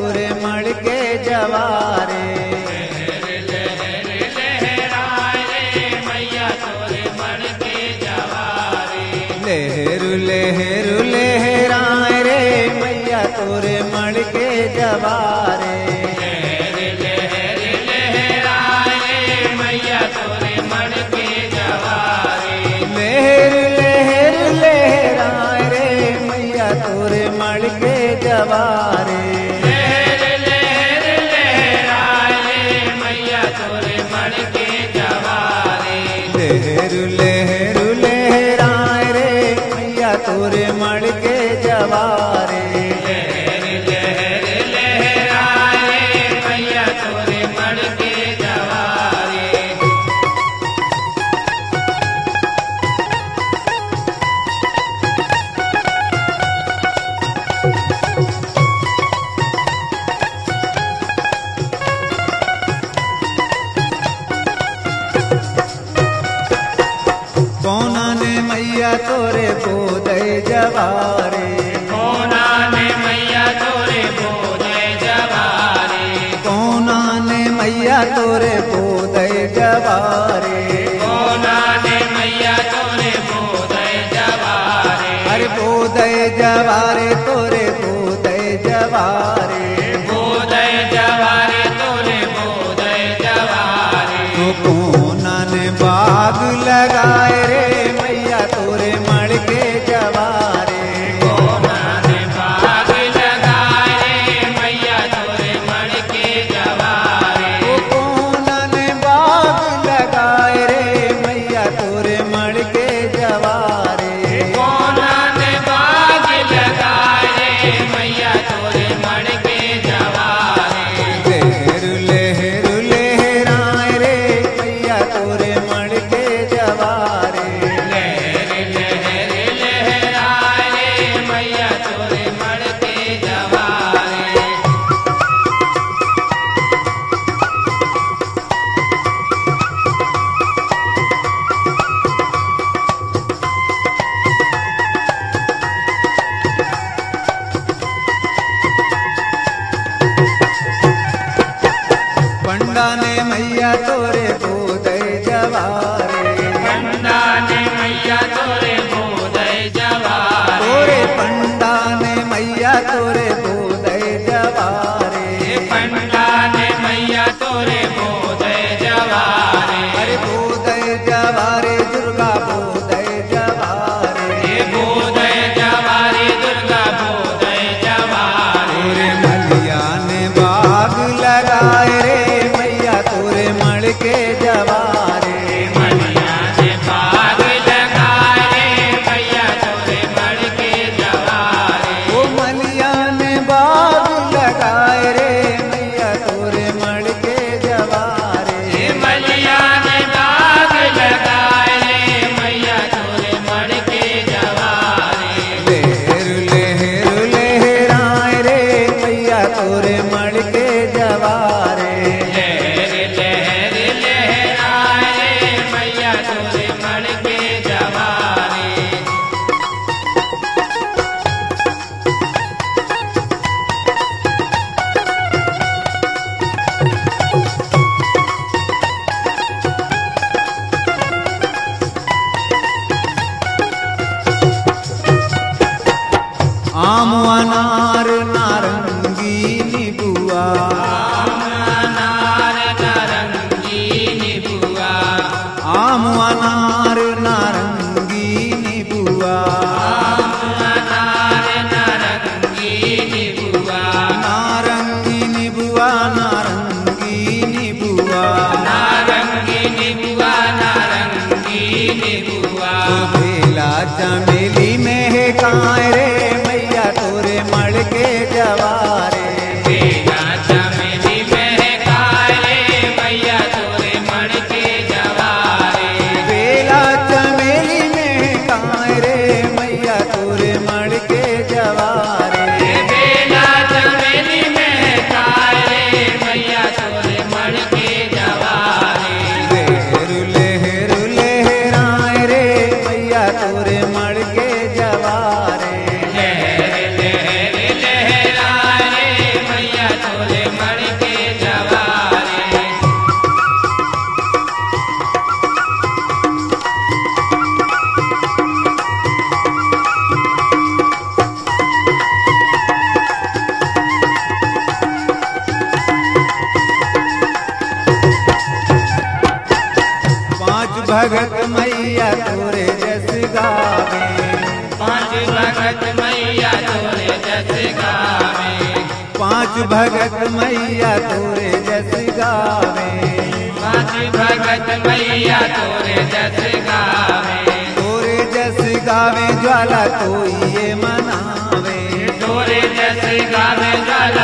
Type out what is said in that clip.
तोरे मड़ के जवारे। लहर लहर लहराए रे मैया तोरे मड़ के जवारे। लहर लहर लहराए रे मैया तोरे मड़ के जवारे। लहर लहर लहराए रे मैया तोरे मड़ के जवारे। कौना ने मैया तोरे बोदय जवारे। कौना ने मैया तोरे बोदय जवारे। कौना ने मैया तोरे बोदय जवारे। कौना ने मैया तोरे बोदय जवारे। अरे बोदय जवारे तोरे बोदय जवारे। बोदय जवारे तोरे बोदय जवारे। तो कौना ने बाग लगाए रे मैया तोरे मड़ के जवारे। कौना ने बाग लगाए मैया तोरे मड़ के जवारे। ओ कौना ने बाग लगाए रे मैया तोरे मड़ के जवारे। कौना ने बाग लगाए मैया तोरे मड़ के जवारे। लहर लहर लहराए रे मैया तोरे मड़ के जवारे। लहर लहर लहराए मैया तोरे मड़ के जवारे। पंडा ने मैया तोरे बोदय जवारे। पंडा ने मैया तोरे बोदय जवारे। तोरे पंडा ने मैया तोरे बोदय जवारे। पंडा ने मैया तोरे बोदय जवारे। अरे बोदय जवारे दुर्गा बोदय जवारे। बोदय जवारे दुर्गा बोदय जवारे। तोरे मलिया ने बाग लगाए रे मैया तोरे मड़ के जवारे। मलिया ने बाग लगाए मैया तोरे मड़ के जवारे। ओ मलिया ने बाग लगाए रे मैया तोरे मड़ के जवारे। मलिया ने बाग लगाए मैया तोरे मड़ के जवारे। लहर लहर लहराए रे मैया तोरे मड़ के जवारे। लहर लहर लहराए मैया तोरे मड़ के जवारे। आम अनार नारंगी नीबुआ। अनार नारंगी नीबुआ। आम अनार नारंगी नीबुआ। अनार नारंगी नीबुआ। नारंगी नीबुआ नारंगी नीबुआ। नारंगी नीबुआ नारंगी नीबुआ। भेला चमेली में काए रे मैया तोरे मड़ के जवारे। बेला चमेली महकाए मैया तोरे मड़ के जवारे। बेला चमेली में काए रे मैया तोरे मड़ के जवारे। बेला चमेली महकाए मैया तोरे मड़ के जवारे। लहर लहर लहराए रे मैया तोरे मड़ के जवारे। लहर लहर लहराए तोरे जस गावे। पांच भगत मैया तोरे जस गावे। पांच भगत मैया तोरे जस गावे। पांच भगत मैया तोरे जस गावे। तोरे जस गावे ज्वाला तो ये मनावे। तोरे जस गावे ज्वाला